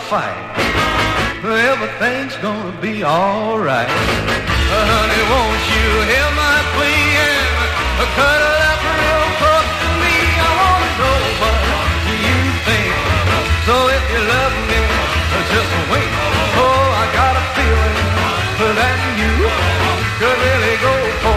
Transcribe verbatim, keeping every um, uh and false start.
fight. Everything's gonna be alright. Uh, honey, won't you hear my plea and cuddle up real close to me? I wanna know what you think. So if you love me, just wait. Oh, I got a feeling that you could really go for